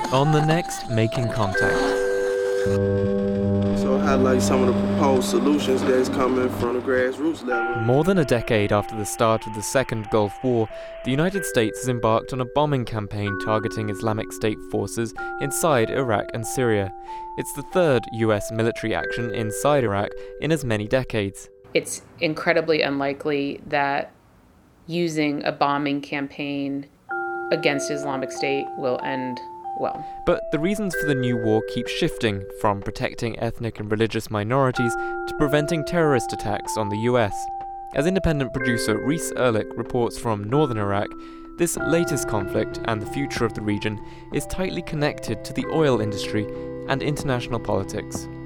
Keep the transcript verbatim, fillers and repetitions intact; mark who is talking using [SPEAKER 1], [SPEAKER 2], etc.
[SPEAKER 1] On the next Making Contact.
[SPEAKER 2] So highlight some of the proposed solutions that's coming from the grassroots level.
[SPEAKER 1] More than a decade after the start of the Second Gulf War, the United States has embarked on a bombing campaign targeting Islamic State forces inside Iraq and Syria. It's the third U S military action inside Iraq in as many decades.
[SPEAKER 3] It's incredibly unlikely that using a bombing campaign against Islamic State will end well.
[SPEAKER 1] But the reasons for the new war keep shifting, from protecting ethnic and religious minorities to preventing terrorist attacks on the U S. As independent producer Reese Erlich reports from northern Iraq, this latest conflict and the future of the region is tightly connected to the oil industry and international politics.